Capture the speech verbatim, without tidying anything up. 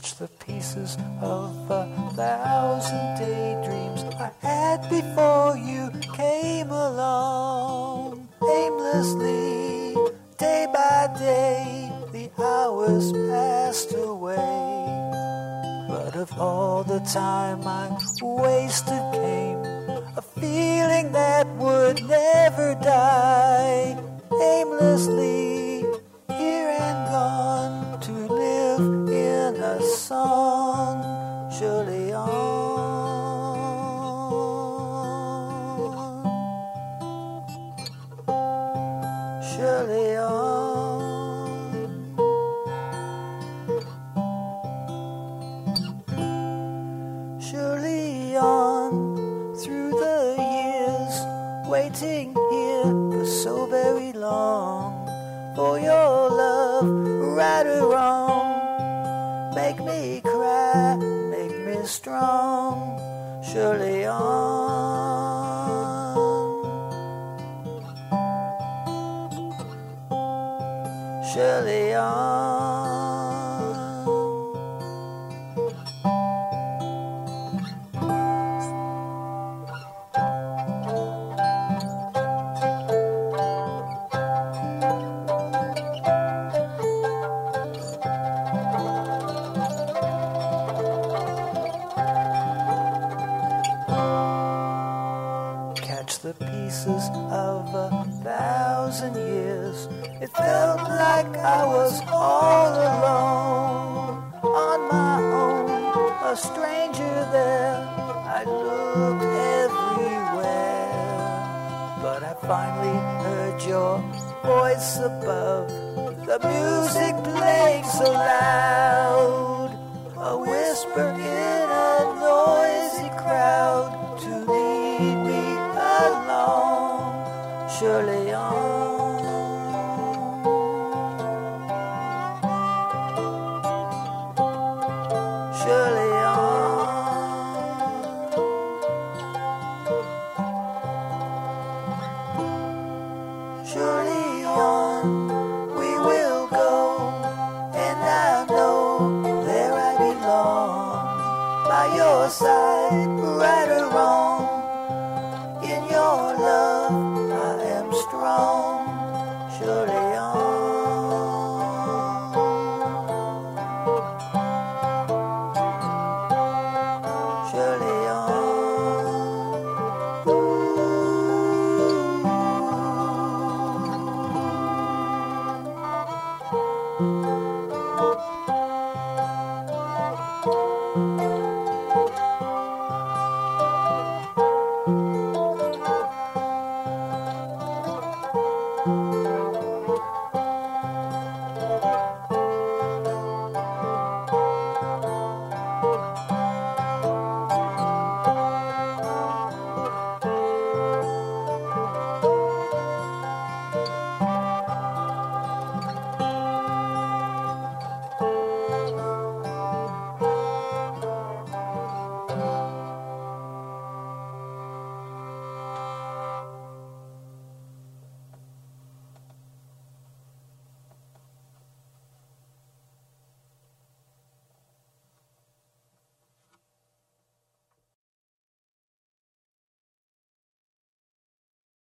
catch the pieces of a thousand daydreams I had before you came along. Aimlessly, day by day, the hours passed away. But of all the time I wasted came a feeling that would never die. Aimlessly, here and gone, to live in a song, surely on, surely on, surely on, through the years, waiting here for so very long, for your love, right or wrong, make me cry, make me strong, surely on, surely on. The pieces of a thousand years, it felt like I was all alone, on my own, a stranger there. I looked everywhere, but I finally heard your voice above, the music playing so loud, a whisper in a noisy crowd to lead me along, surely on, surely on, surely on, we will go, and I know there I belong, by your side, right or wrong. In your love I am strong, surely on, surely on. Ooh.